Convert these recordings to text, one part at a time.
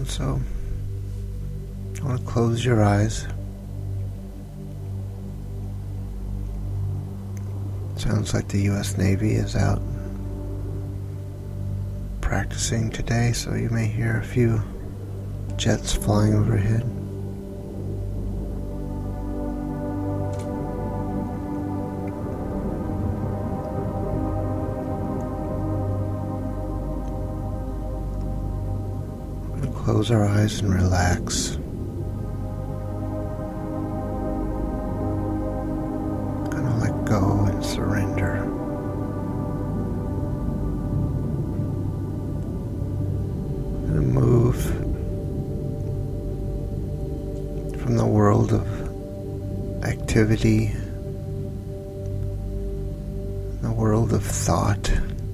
And so, I want to close your eyes. Sounds like the U.S. Navy is out practicing today, so you may hear a few jets flying overhead. We're going to close our eyes and relax. Go and surrender. And move from the world of activity, the world of thought,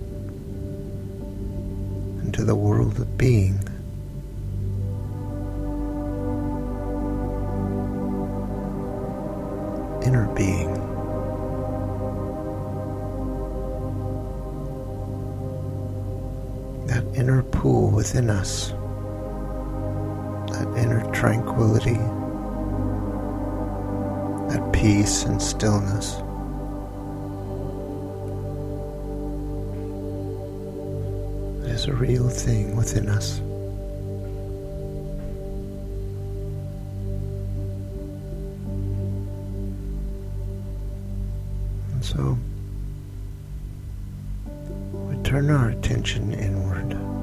into the world of being. Inner being. That inner pool within us, that inner tranquility, that peace and stillness. It is a real thing within us. And so, turn our attention inward.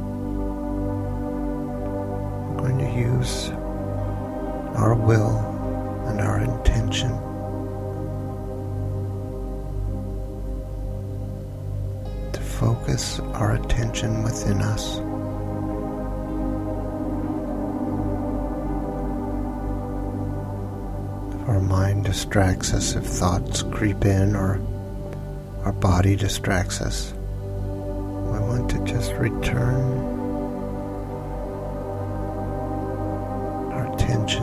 We're going to use our will and our intention to focus our attention within us. If our mind distracts us, if thoughts creep in, or our body distracts us, I want to just return our attention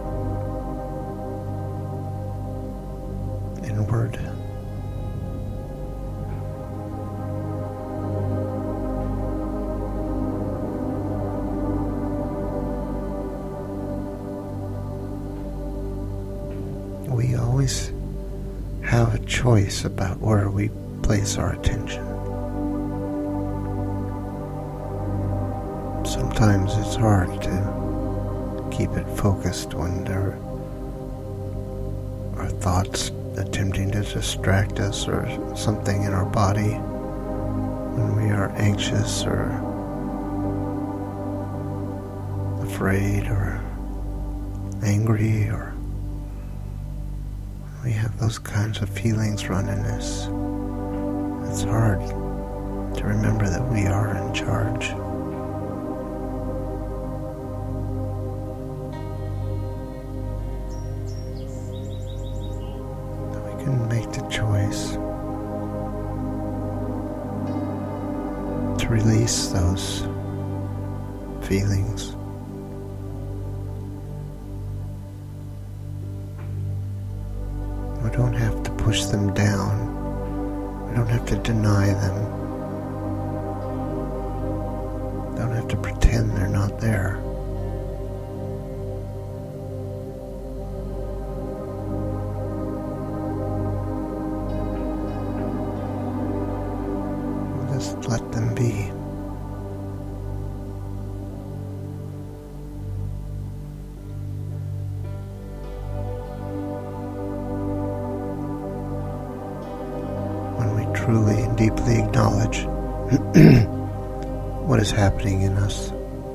inward. We always have a choice about where we place our attention. Sometimes it's hard to keep it focused when there are thoughts attempting to distract us, or something in our body, when we are anxious or afraid or angry, or we have those kinds of feelings running us. It's hard to remember that we are in charge. Make the choice to release those feelings. We don't have to push them down. We don't have to deny them. We don't have to pretend they're not there. Just let them be. When we truly and deeply acknowledge what is happening in us,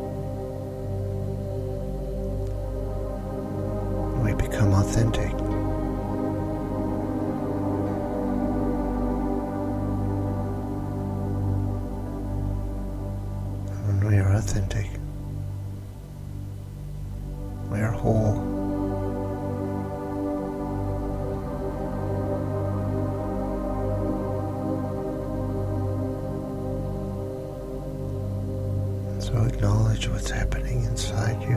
we become authentic. We are authentic. We are whole. So acknowledge what's happening inside you.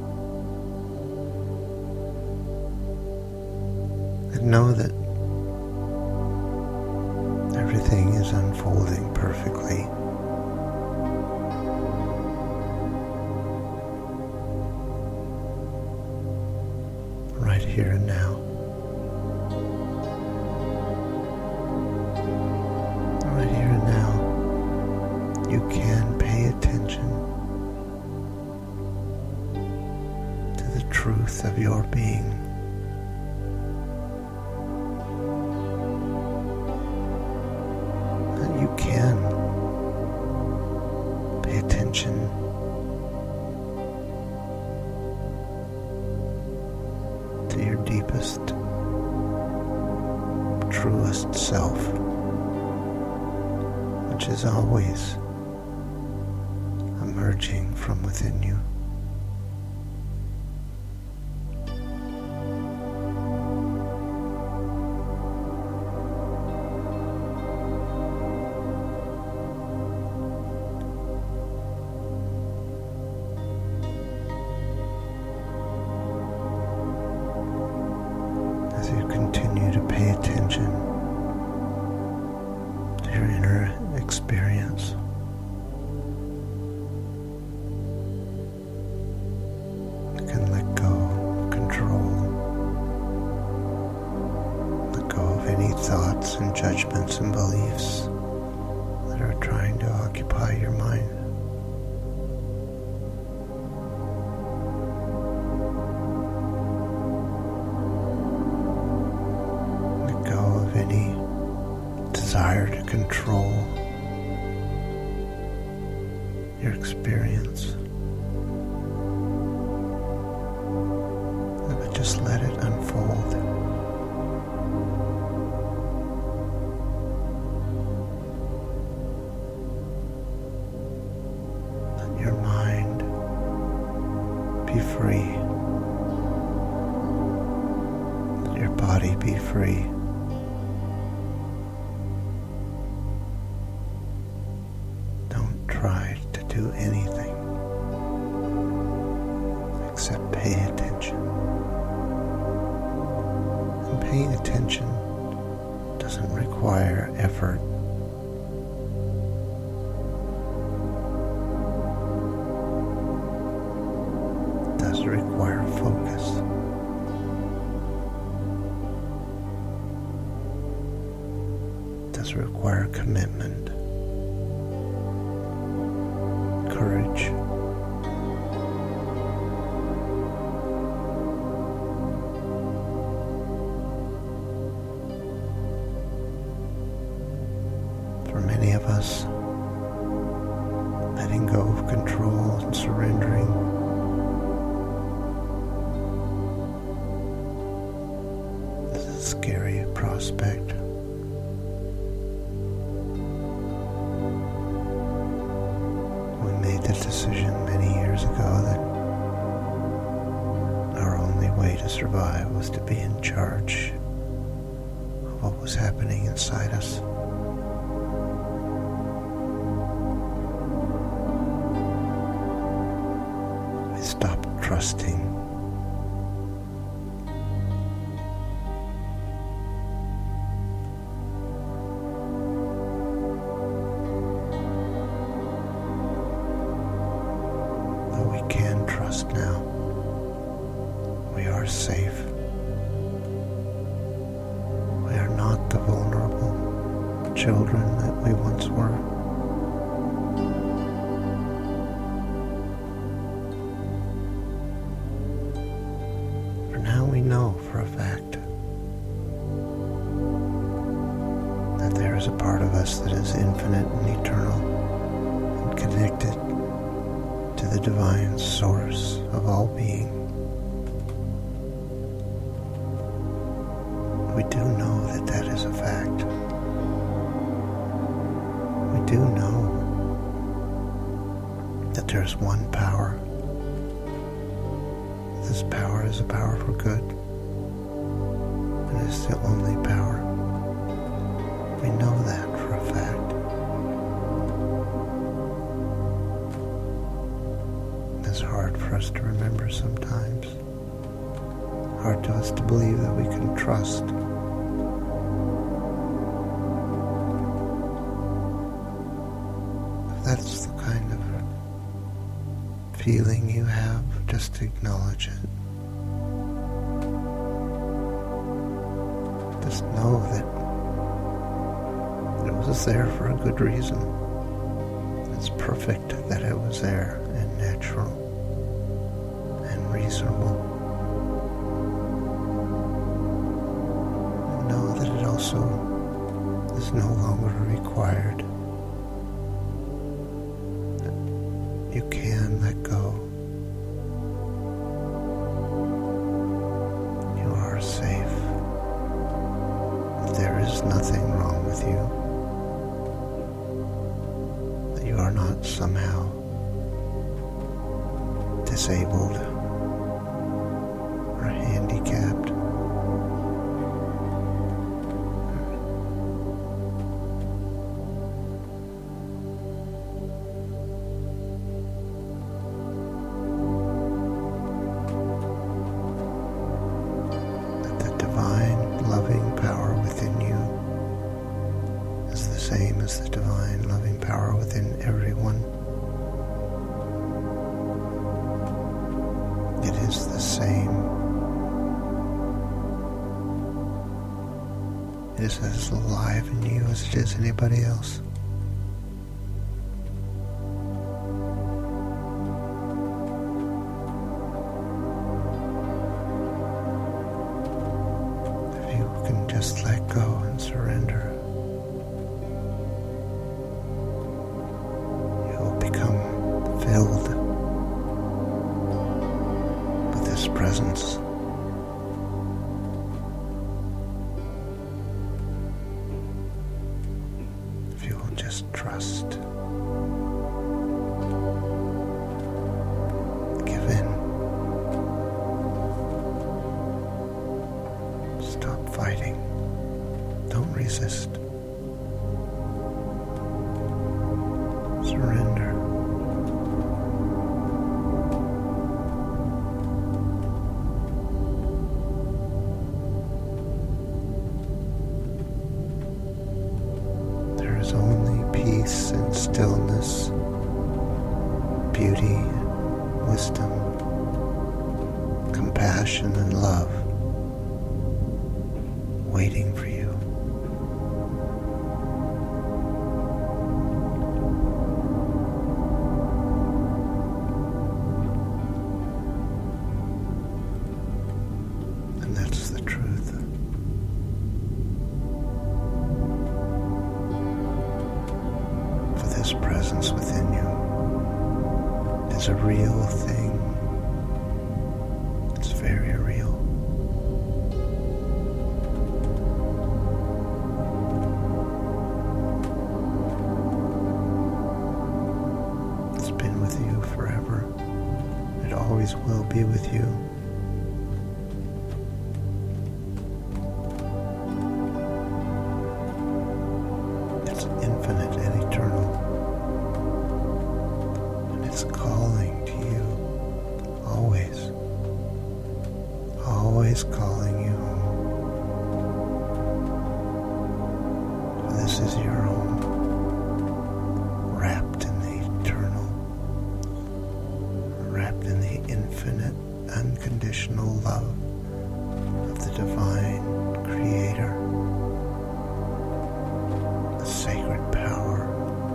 And know that unfolding perfectly. Right here and now. Right here and now, you can pay attention to the truth of your being. That you can pay attention to your deepest, truest self, which is always emerging from within you. As you continue to pay attention to your inner experience, you can let go of control, let go of any thoughts and judgments and beliefs that are trying to occupy your mind. Let go of any desire to control your experience. But just let it unfold. Let your mind be free. Let your body be free. Don't try to do anything except pay attention. And paying attention doesn't require effort. It does require focus. It does require commitment, courage, for many of us, letting go of control and surrendering is a scary prospect. We made the decision many years ago that our only way to survive was to be in charge of what was happening inside us. We stopped trusting. But we can trust now. We are safe. We are not the vulnerable children that we once were. For now we know for a fact that there is a part of us that is infinite and eternal and connected to the divine source of all being. We do know that that is a fact. We do know that there's one power. This power is a power for good. It is the only power. We know that for a fact. It's hard for us to remember sometimes. Hard to us to believe that we can trust. feeling you have, just acknowledge it. Just know that it was there for a good reason. It's perfect that it was there and natural and reasonable. And know that it also is no longer required. You can let go. You are safe. There is nothing wrong with you. That you are not somehow disabled or handicapped. Loving power within you is the same as the divine loving power within everyone. It is the same. It is as alive in you as it is anybody else. Just let go and surrender. You will become filled with His presence. If you will just trust, give in, stop fighting. Don't resist. Surrender. There is only peace and stillness, beauty, wisdom, compassion, and love waiting for you. That's the truth. For this presence within you is a real thing. It's very real. It's been with you forever. It always will be with you. Infinite and eternal, and it's calling to you always calling you home. For this is your home, wrapped in the eternal, wrapped in the infinite, unconditional love of the divine Creator. Sacred power,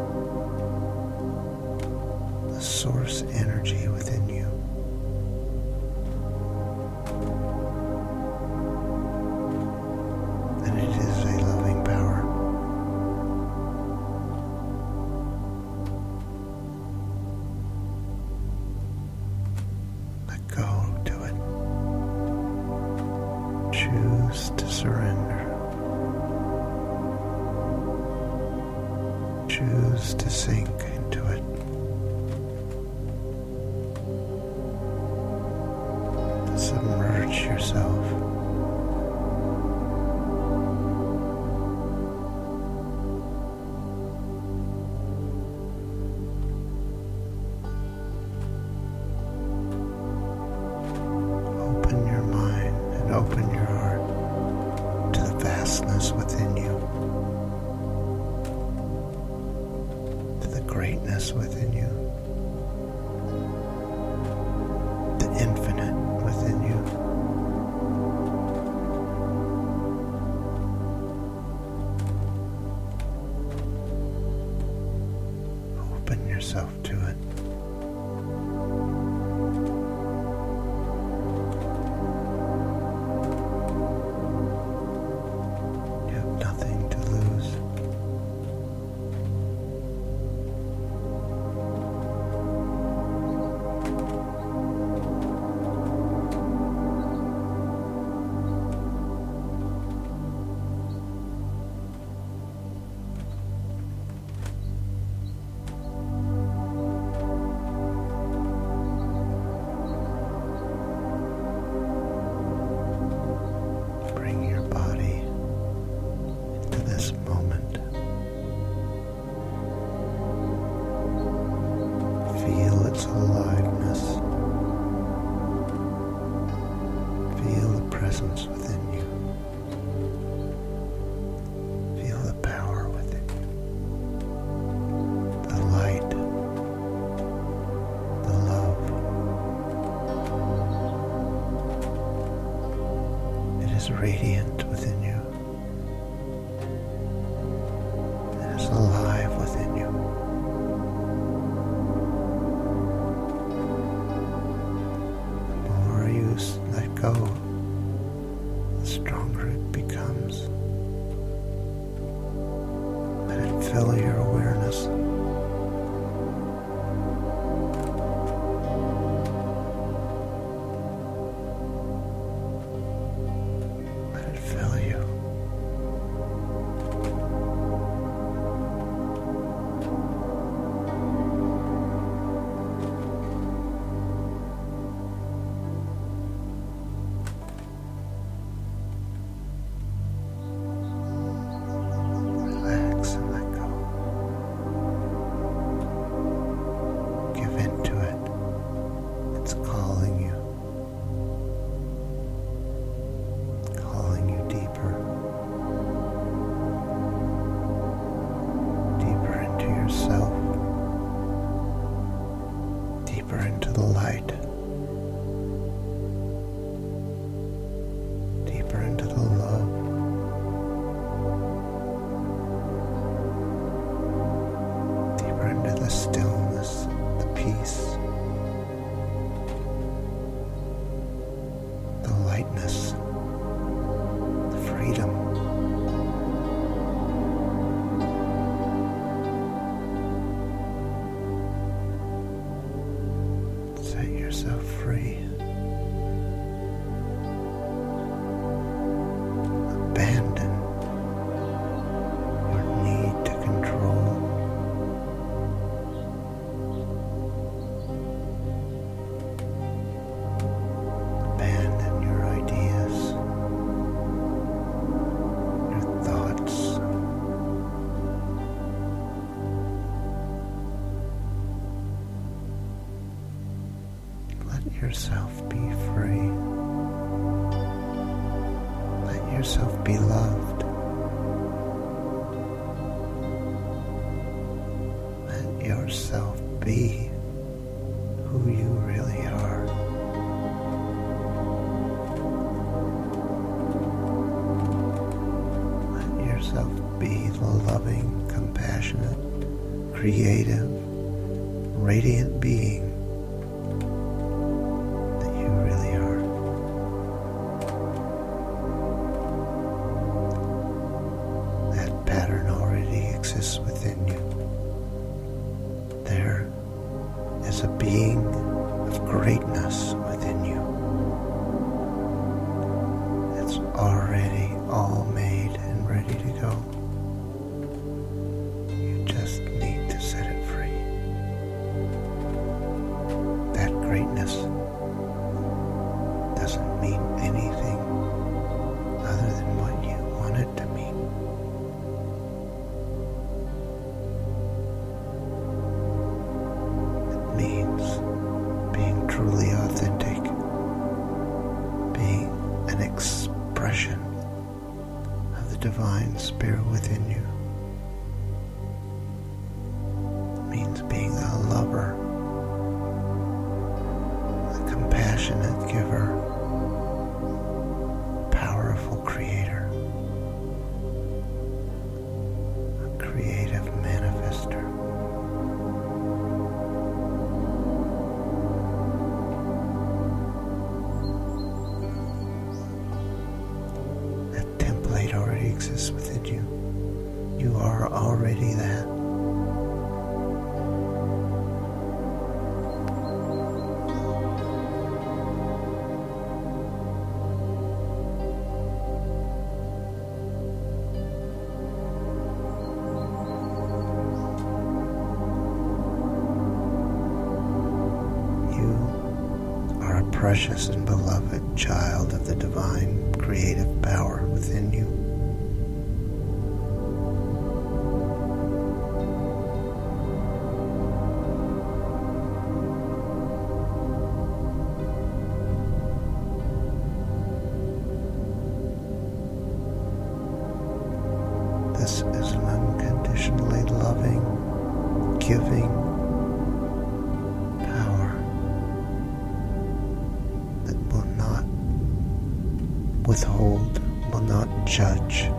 the source energy within you. And it is a loving power. Let go to it. Choose to surrender. Choose to sink into it. To submerge yourself. Open your mind and open your heart to the vastness within you. Greatness within you. Feel its aliveness. Feel the presence within you. Feel the power within you. The light. The love. It is radiant within you. It is alive within you. Let go, the stronger it becomes. Let it fill your awareness. Let it fill you. Deeper into the light, deeper into the love, deeper into the stillness, the peace, the lightness, the freedom. Set yourself free. Abandon your need to control. Abandon your ideas, your thoughts. Let yourself be free. Let yourself be loved. Let yourself be who you really are. Let yourself be the loving, compassionate, creative, radiant being exists within you. There is a being of greatness within you. It's already all made and ready to go. You just need to set it free. That greatness doesn't mean anything other than what you want it to mean. Means being truly authentic, being an expression of the divine spirit within you. It means being a lover, a compassionate giver, powerful creator, a creative manifester. Already exists within you. You are already that. You are a precious and beloved child of the divine creative power within you. life-giving power that will not withhold, will not judge,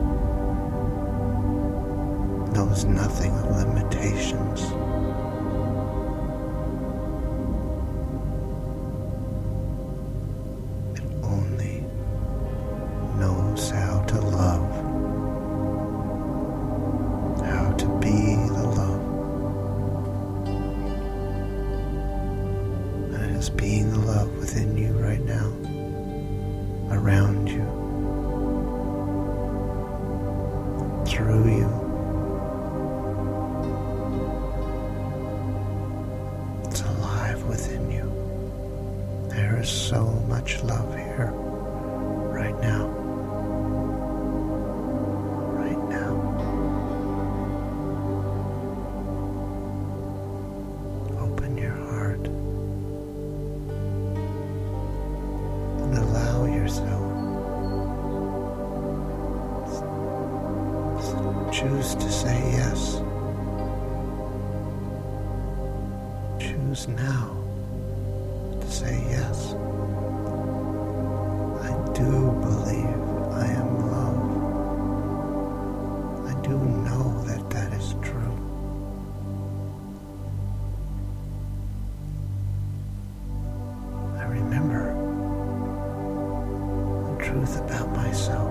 knows nothing of limitations. It only knows how to love, how to be the love. And it is being the love within you right now, around you, through you. It's alive within you. There is so much love here, right now. Right now. Open your heart and allow yourself. Choose to say yes. Choose now to say yes. I do believe I am loved. I do know that that is true. I remember the truth about myself.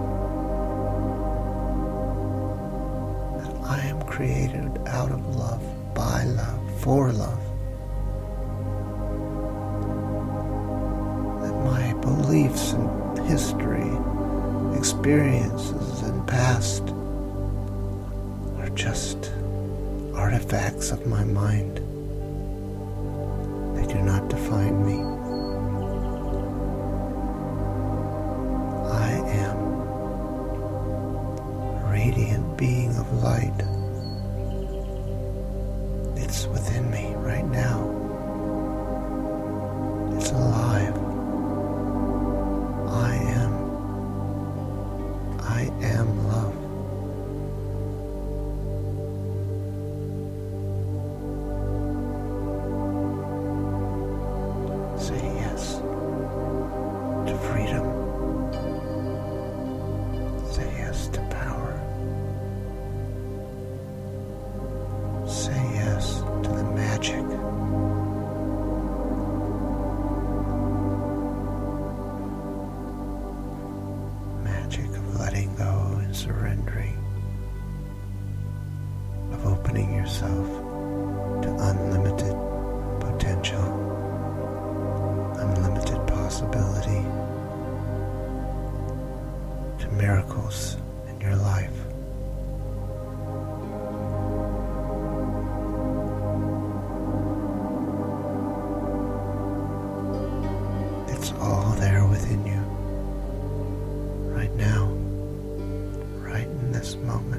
I am created out of love, by love, for love. That my beliefs and history, experiences and past are just artifacts of my mind. They do not define me. I am a radiant being of light. It's within me right now. It's alive. I am love. Say yes to freedom. Say yes to power. Say yes to the magic. Magic of letting go and surrendering, of opening yourself to unlimited potential, unlimited possibility, to miracles in your life. It's all there within you, right now, right in this moment.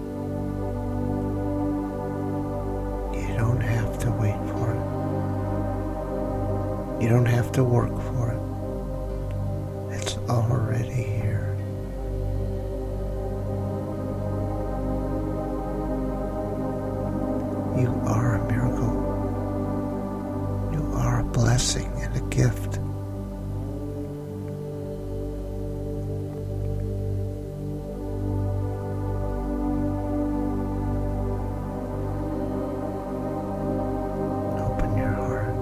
You don't have to wait for it. You don't have to work for it. It's already here. You are a miracle. You are a blessing and a gift. Open your heart.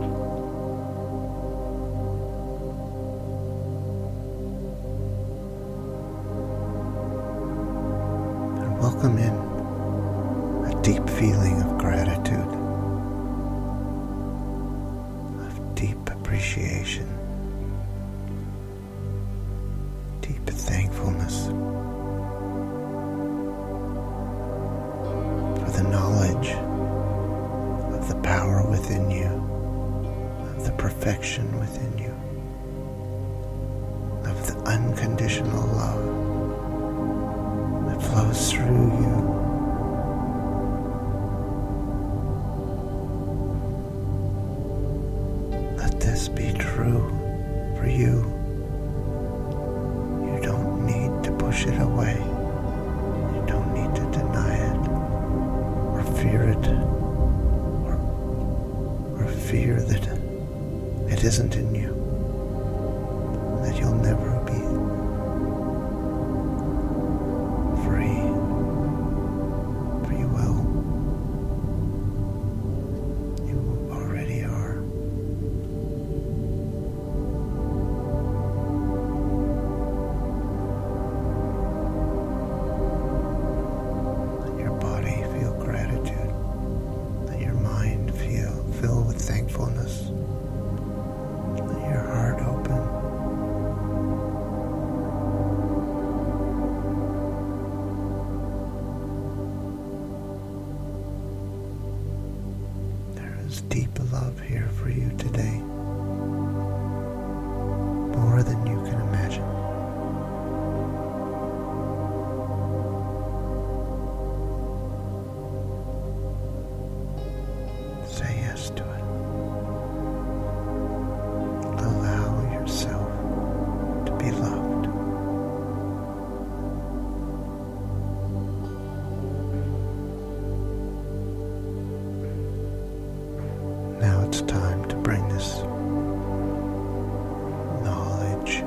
And welcome in a deep feeling of gratitude, of deep appreciation, deep thankfulness for the knowledge of the power within you, of the perfection within you, of the unconditional love that flows through you. Let this be true for you. You don't need to push it away. You don't need to deny it or fear it. fear that it isn't in you, that you'll never be free, for you will. You already are. Let your body feel gratitude. Let your mind fill with thankfulness. Let your heart open. There is deep love here for you today, more than you can imagine. Say yes to it. Allow yourself to be loved. Now it's time to bring this knowledge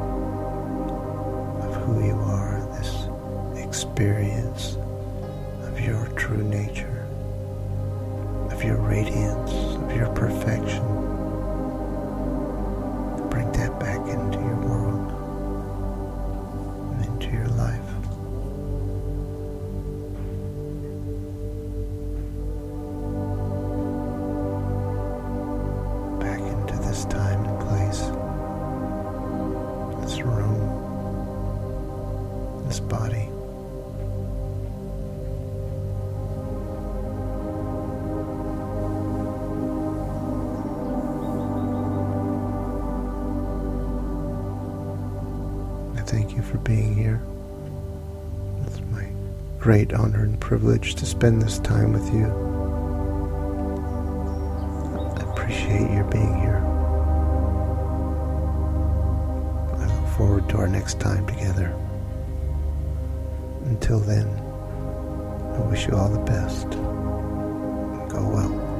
of who you are, this experience of your true nature, of your radiance, of your perfection. Bring that back into your world and into your life. Back into this time and place, this room, this body. Thank you for being here. It's my great honor and privilege to spend this time with you. I appreciate your being here. I look forward to our next time together. Until then, I wish you all the best. Go well.